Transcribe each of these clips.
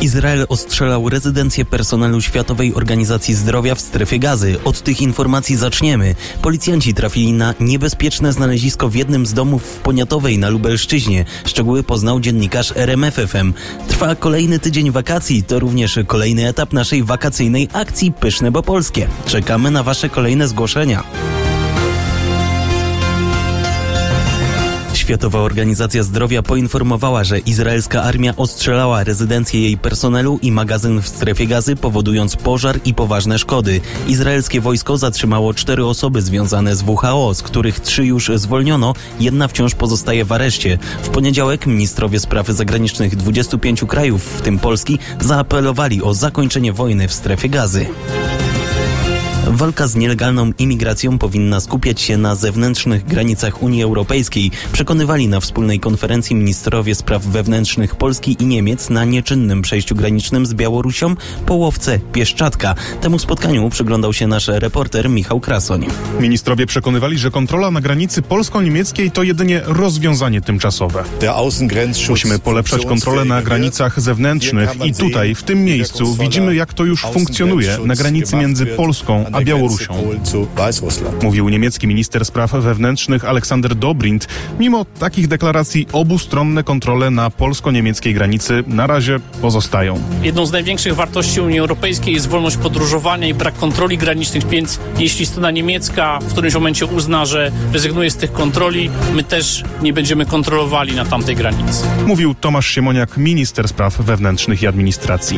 Izrael ostrzelał rezydencję personelu Światowej Organizacji Zdrowia w strefie Gazy. Od tych informacji zaczniemy. Policjanci trafili na niebezpieczne znalezisko w jednym z domów w Poniatowej na Lubelszczyźnie. Szczegóły poznał dziennikarz RMF FM. Trwa kolejny tydzień wakacji. To również kolejny etap naszej wakacyjnej akcji Pyszne, bo polskie. Czekamy na Wasze kolejne zgłoszenia. Światowa Organizacja Zdrowia poinformowała, że izraelska armia ostrzelała rezydencję jej personelu i magazyn w strefie Gazy, powodując pożar i poważne szkody. Izraelskie wojsko zatrzymało 4 osoby związane z WHO, z których 3 już zwolniono, jedna wciąż pozostaje w areszcie. W poniedziałek ministrowie spraw zagranicznych 25 krajów, w tym Polski, zaapelowali o zakończenie wojny w strefie Gazy. Walka z nielegalną imigracją powinna skupiać się na zewnętrznych granicach Unii Europejskiej, przekonywali na wspólnej konferencji ministrowie spraw wewnętrznych Polski i Niemiec na nieczynnym przejściu granicznym z Białorusią po Łowce Pieszczatka. Temu spotkaniu przyglądał się nasz reporter Michał Krasoń. Ministrowie przekonywali, że kontrola na granicy polsko-niemieckiej to jedynie rozwiązanie tymczasowe. Musimy polepszać kontrolę na granicach zewnętrznych i tutaj, w tym miejscu, widzimy, jak to już funkcjonuje na granicy między Polską a Białorusią. Mówił niemiecki minister spraw wewnętrznych Aleksander Dobrindt. Mimo takich deklaracji obustronne kontrole na polsko-niemieckiej granicy na razie pozostają. Jedną z największych wartości Unii Europejskiej jest wolność podróżowania i brak kontroli granicznych, więc jeśli strona niemiecka w którymś momencie uzna, że rezygnuje z tych kontroli, my też nie będziemy kontrolowali na tamtej granicy. Mówił Tomasz Siemoniak, minister spraw wewnętrznych i administracji.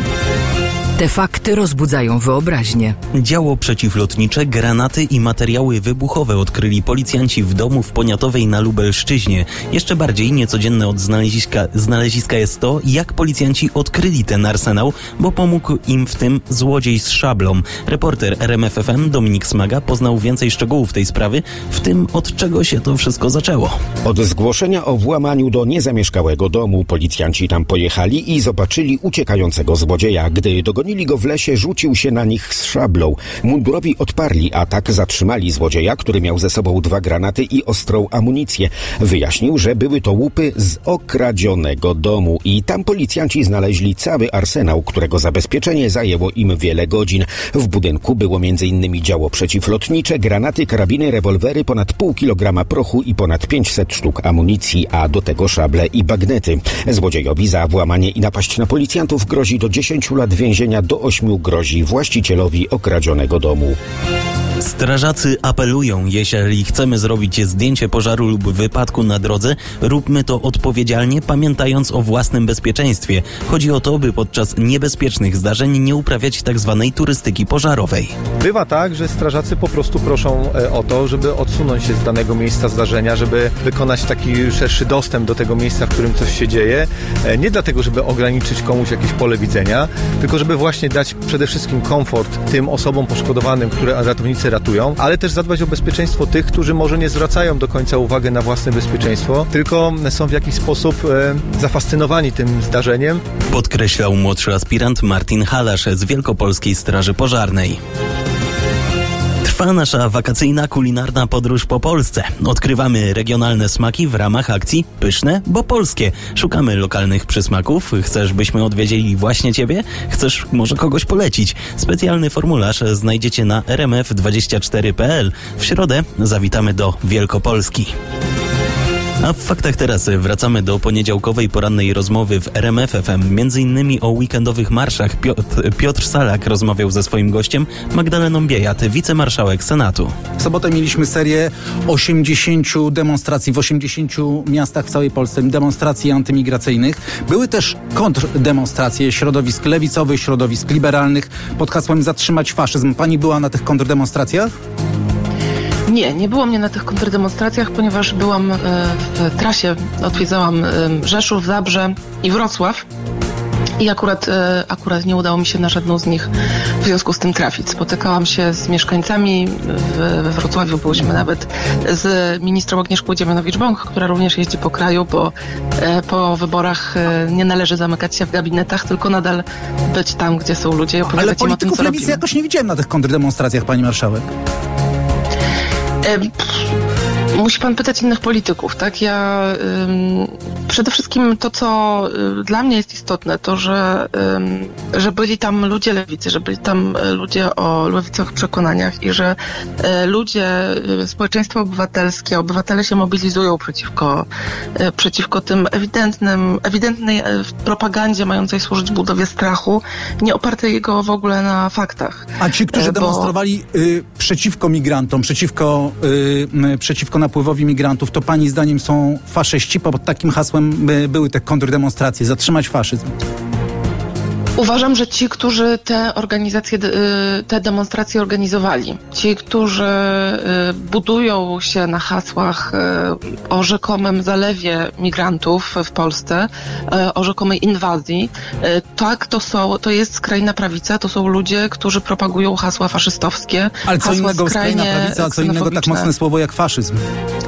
Te fakty rozbudzają wyobraźnię. Działo przeciwlotnicze, granaty i materiały wybuchowe odkryli policjanci w domu w Poniatowej na Lubelszczyźnie. Jeszcze bardziej niecodzienne od znaleziska jest to, jak policjanci odkryli ten arsenał, bo pomógł im w tym złodziej z szablą. Reporter RMF FM Dominik Smaga poznał więcej szczegółów tej sprawy, w tym od czego się to wszystko zaczęło. Od zgłoszenia o włamaniu do niezamieszkałego domu policjanci tam pojechali i zobaczyli uciekającego złodzieja. Gdy dogonili go w lesie, rzucił się na nich z szablą. Mundurowi odparli atak, zatrzymali złodzieja, który miał ze sobą 2 granaty i ostrą amunicję. Wyjaśnił, że były to łupy z okradzionego domu i tam policjanci znaleźli cały arsenał, którego zabezpieczenie zajęło im wiele godzin. W budynku było m.in. działo przeciwlotnicze, granaty, karabiny, rewolwery, ponad pół kilograma prochu i ponad 500 sztuk amunicji, a do tego szable i bagnety. Złodziejowi za włamanie i napaść na policjantów grozi do 10 lat więzienia, do 8 grozi właścicielowi okradzionego domu. Strażacy apelują, jeżeli chcemy zrobić zdjęcie pożaru lub wypadku na drodze, róbmy to odpowiedzialnie, pamiętając o własnym bezpieczeństwie. Chodzi o to, by podczas niebezpiecznych zdarzeń nie uprawiać tzw. turystyki pożarowej. Bywa tak, że strażacy po prostu proszą o to, żeby odsunąć się z danego miejsca zdarzenia, żeby wykonać taki szerszy dostęp do tego miejsca, w którym coś się dzieje. Nie dlatego, żeby ograniczyć komuś jakieś pole widzenia, tylko żeby właśnie dać przede wszystkim komfort tym osobom poszkodowanym, które ratownicy ratują, ale też zadbać o bezpieczeństwo tych, którzy może nie zwracają do końca uwagi na własne bezpieczeństwo, tylko są w jakiś sposób zafascynowani tym zdarzeniem. Podkreślał młodszy aspirant Martin Halasz z Wielkopolskiej Straży Pożarnej. Trwa nasza wakacyjna kulinarna podróż po Polsce. Odkrywamy regionalne smaki w ramach akcji Pyszne, bo polskie. Szukamy lokalnych przysmaków. Chcesz, byśmy odwiedzili właśnie Ciebie? Chcesz może kogoś polecić? Specjalny formularz znajdziecie na rmf24.pl. W środę zawitamy do Wielkopolski. A w faktach teraz wracamy do poniedziałkowej porannej rozmowy w RMF FM. Między innymi o weekendowych marszach Piotr Salak rozmawiał ze swoim gościem Magdaleną Biejat, wicemarszałek Senatu. W sobotę mieliśmy serię 80 demonstracji w 80 miastach w całej Polsce, demonstracji antymigracyjnych. Były też kontrdemonstracje środowisk lewicowych, środowisk liberalnych pod hasłem Zatrzymać faszyzm. Pani była na tych kontrdemonstracjach? Nie było mnie na tych kontrdemonstracjach, ponieważ byłam w trasie, odwiedzałam Rzeszów, Zabrze i Wrocław. I akurat nie udało mi się na żadną z nich w związku z tym trafić. Spotykałam się z mieszkańcami we Wrocławiu, byliśmy nawet z ministrą Agnieszką Dziemianowicz-Bąk, która również jeździ po kraju, bo po wyborach nie należy zamykać się w gabinetach, tylko nadal być tam, gdzie są ludzie i opowiadać im o tym, co robimy. Lewicy jakoś nie widziałem na tych kontrdemonstracjach, pani marszałek. Musi pan pytać innych polityków, tak? Ja przede wszystkim to, co dla mnie jest istotne, to, że byli tam ludzie lewicy, że byli tam ludzie o lewicowych przekonaniach i że ludzie, społeczeństwo obywatelskie, obywatele się mobilizują przeciwko tym ewidentnej propagandzie mającej służyć budowie strachu, nie opartej go w ogóle na faktach. A ci, którzy demonstrowali przeciwko migrantom, przeciwko napływowi migrantów, to pani zdaniem są faszyści? Pod takim hasłem były te kontrdemonstracje, zatrzymać faszyzm. Uważam, że ci, którzy te demonstracje organizowali, ci, którzy budują się na hasłach o rzekomym zalewie migrantów w Polsce, o rzekomej inwazji, tak, to jest skrajna prawica, to są ludzie, którzy propagują hasła faszystowskie. Ale co innego skrajna prawica, a co innego tak mocne słowo jak faszyzm.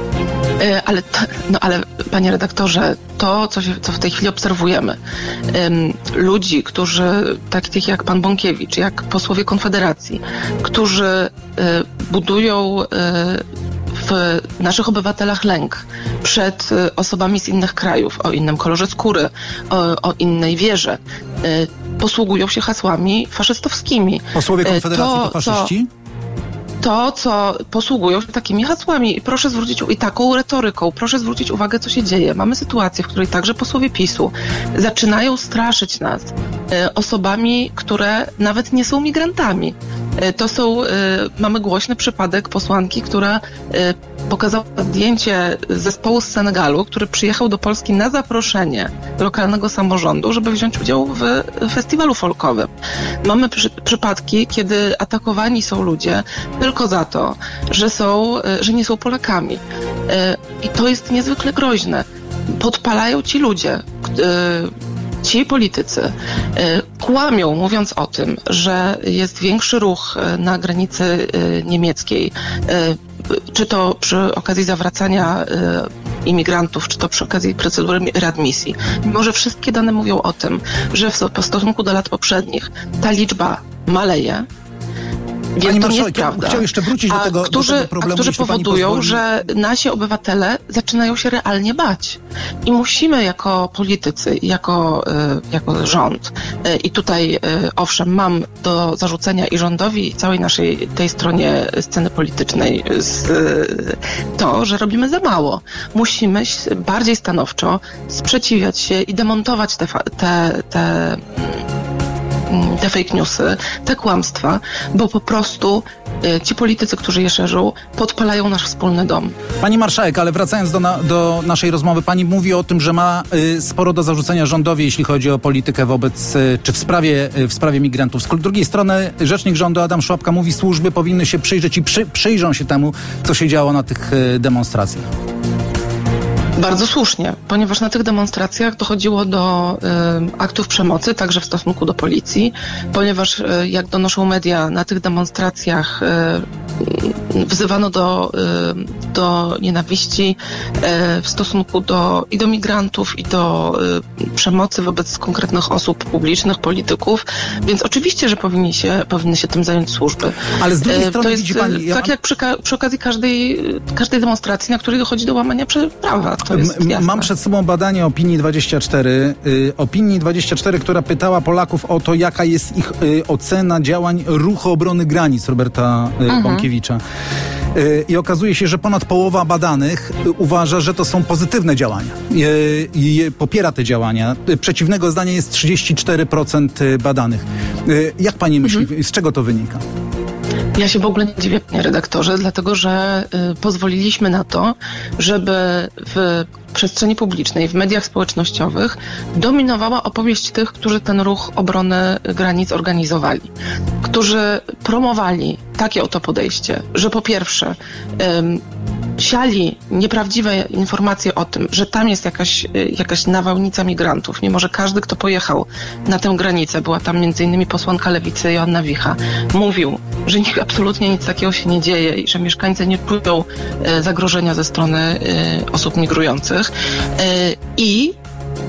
Ale panie redaktorze, to, co w tej chwili obserwujemy, ludzi, którzy, takich jak pan Bąkiewicz, jak posłowie Konfederacji, którzy budują w naszych obywatelach lęk przed osobami z innych krajów, o innym kolorze skóry, o innej wierze, posługują się hasłami faszystowskimi. Posłowie Konfederacji to faszyści? Co posługują się takimi hasłami. Proszę zwrócić i taką retoryką. Proszę zwrócić uwagę, co się dzieje. Mamy sytuację, w której także posłowie PiS-u zaczynają straszyć nas osobami, które nawet nie są migrantami. Mamy głośny przypadek posłanki, która pokazała zdjęcie zespołu z Senegalu, który przyjechał do Polski na zaproszenie lokalnego samorządu, żeby wziąć udział w festiwalu folkowym. Mamy przypadki, kiedy atakowani są ludzie tylko za to, że nie są Polakami. I to jest niezwykle groźne. Podpalają ci ludzie, ci politycy kłamią, mówiąc o tym, że jest większy ruch na granicy niemieckiej, czy to przy okazji zawracania imigrantów, czy to przy okazji procedury readmisji. Mimo że wszystkie dane mówią o tym, że w stosunku do lat poprzednich ta liczba maleje. Pani marszałek, chciał jeszcze wrócić do tego problemu, którzy powodują, że nasi obywatele zaczynają się realnie bać. I musimy jako politycy, jako rząd, i tutaj owszem, mam do zarzucenia i rządowi, i całej naszej tej stronie sceny politycznej to, że robimy za mało. Musimy bardziej stanowczo sprzeciwiać się i demontować te fake newsy, te kłamstwa, bo po prostu ci politycy, którzy je szerzą, podpalają nasz wspólny dom. Pani marszałek, ale wracając do naszej rozmowy, pani mówi o tym, że ma sporo do zarzucenia rządowi, jeśli chodzi o politykę czy w sprawie migrantów. Z drugiej strony rzecznik rządu Adam Szłapka mówi, służby powinny się przyjrzeć i przyjrzą się temu, co się działo na tych demonstracjach. Bardzo słusznie, ponieważ na tych demonstracjach dochodziło do aktów przemocy, także w stosunku do policji, ponieważ jak donoszą media, na tych demonstracjach wzywano do nienawiści w stosunku do migrantów i do przemocy wobec konkretnych osób publicznych, polityków, więc oczywiście, że powinny się tym zająć służby. Ale z drugiej strony to jest widzi pani... tak jak przy okazji każdej demonstracji, na której dochodzi do łamania prawa. Mam przed sobą badanie Opinii 24. Opinii 24, która pytała Polaków o to, jaka jest ich ocena działań Ruchu Obrony Granic Roberta Bąkiewicza. I okazuje się, że ponad połowa badanych uważa, że to są pozytywne działania. I popiera te działania. Przeciwnego zdania jest 34% badanych. Jak pani myśli, z czego to wynika? Ja się w ogóle nie dziwię, panie redaktorze, dlatego że pozwoliliśmy na to, żeby w przestrzeni publicznej, w mediach społecznościowych dominowała opowieść tych, którzy ten ruch obrony granic organizowali, którzy promowali takie oto podejście, że po pierwsze siali nieprawdziwe informacje o tym, że tam jest jakaś nawałnica migrantów, mimo że każdy, kto pojechał na tę granicę, była tam m.in. posłanka Lewicy Joanna Wicha, mówił, że absolutnie nic takiego się nie dzieje i że mieszkańcy nie czują zagrożenia ze strony osób migrujących i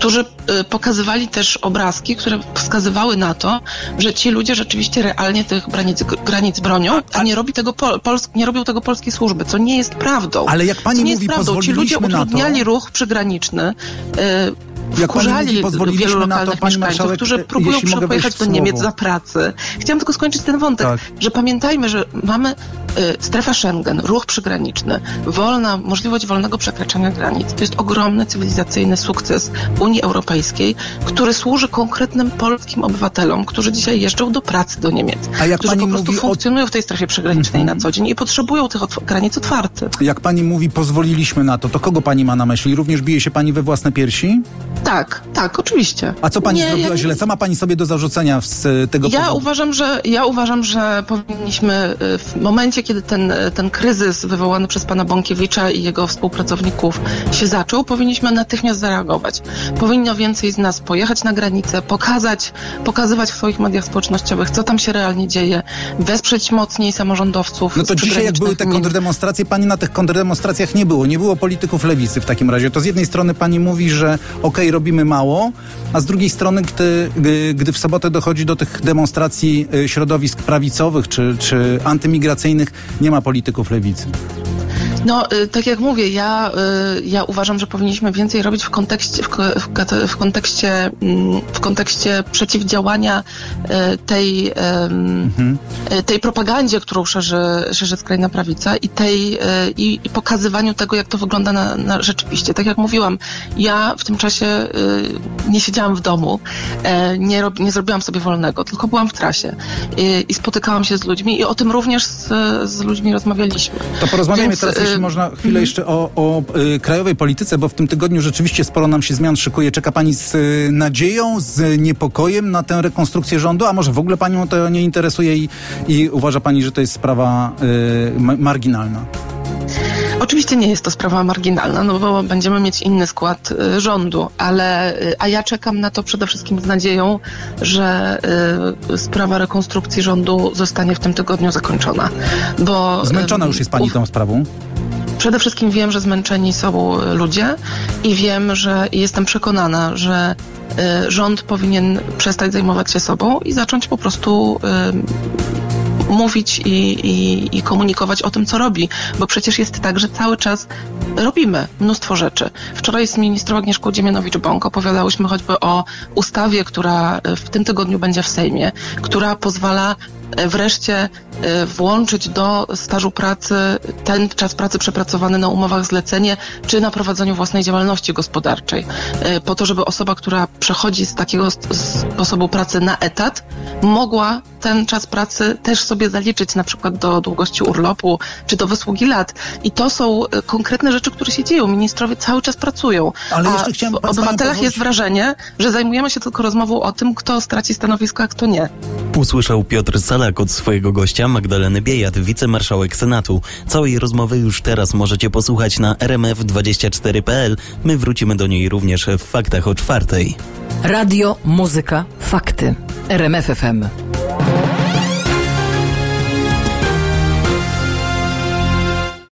którzy pokazywali też obrazki, które wskazywały na to, że ci ludzie rzeczywiście realnie tych granic bronią, a nie robią tego polskie służby, co nie jest prawdą. Ale jak pani mówi, ci ludzie utrudniali ruch przygraniczny, wkurzali wielu lokalnych mieszkańców, którzy próbują pojechać do Niemiec za pracę. Chciałam tylko skończyć ten wątek, że pamiętajmy, że mamy strefę Schengen, ruch przygraniczny, możliwość wolnego przekraczania granic. To jest ogromny cywilizacyjny sukces Unii Europejskiej, który służy konkretnym polskim obywatelom, którzy dzisiaj jeżdżą do pracy do Niemiec, którzy po prostu funkcjonują w tej strefie przygranicznej na co dzień i potrzebują tych granic otwartych. Jak pani mówi, pozwoliliśmy na to kobego pani ma na myśli? Również bije się pani we własne piersi? Tak, oczywiście. A co pani zrobiła źle? Co ma pani sobie do zarzucenia z tego powodu? Ja uważam, że powinniśmy w momencie, kiedy ten kryzys wywołany przez pana Bąkiewicza i jego współpracowników się zaczął, powinniśmy natychmiast zareagować. Powinno więcej z nas pojechać na granicę, pokazywać w swoich mediach społecznościowych, co tam się realnie dzieje, wesprzeć mocniej samorządowców. No to dzisiaj, jak były te kontrdemonstracje, pani na tych kontrdemonstracjach nie było polityków lewicy w takim razie. To z jednej strony pani mówi, że robimy mało, a z drugiej strony, gdy w sobotę dochodzi do tych demonstracji środowisk prawicowych czy antymigracyjnych, nie ma polityków lewicy. No, tak jak mówię, ja uważam, że powinniśmy więcej robić w kontekście przeciwdziałania tej propagandzie, którą szerzy skrajna prawica i pokazywaniu tego, jak to wygląda na rzeczywiście. Tak jak mówiłam, ja w tym czasie nie siedziałam w domu, nie zrobiłam sobie wolnego, tylko byłam w trasie i spotykałam się z ludźmi i o tym również z ludźmi rozmawialiśmy. To porozmawiajmy teraz, jeśli można, chwilę jeszcze o krajowej polityce, bo w tym tygodniu rzeczywiście sporo nam się zmian szykuje. Czeka pani z nadzieją, z niepokojem na tę rekonstrukcję rządu, a może w ogóle panią to nie interesuje i uważa pani, że to jest sprawa marginalna? Oczywiście nie jest to sprawa marginalna, no bo będziemy mieć inny skład rządu, a ja czekam na to przede wszystkim z nadzieją, że sprawa rekonstrukcji rządu zostanie w tym tygodniu zakończona. Bo zmęczona już jest pani tą sprawą? Przede wszystkim wiem, że zmęczeni są ludzie i jestem przekonana, że rząd powinien przestać zajmować się sobą i zacząć po prostu mówić i komunikować o tym, co robi, bo przecież jest tak, że cały czas robimy mnóstwo rzeczy. Wczoraj z ministrą Agnieszką Dziemianowicz-Bąk opowiadałyśmy choćby o ustawie, która w tym tygodniu będzie w Sejmie, która pozwala wreszcie włączyć do stażu pracy ten czas pracy przepracowany na umowach zlecenie czy na prowadzeniu własnej działalności gospodarczej. Po to, żeby osoba, która przechodzi z takiego sposobu pracy na etat, mogła ten czas pracy też sobie zaliczyć na przykład do długości urlopu czy do wysługi lat. I to są konkretne rzeczy, które się dzieją. Ministrowie cały czas pracują. Ale jeszcze w obywatelach jest wrażenie, że zajmujemy się tylko rozmową o tym, kto straci stanowisko, a kto nie. Usłyszał Piotr Salak od swojego gościa Magdaleny Biejat, wicemarszałek Senatu. Całej rozmowy już teraz możecie posłuchać na rmf24.pl. My wrócimy do niej również w Faktach o 4:00. Radio, muzyka, fakty. RMF FM.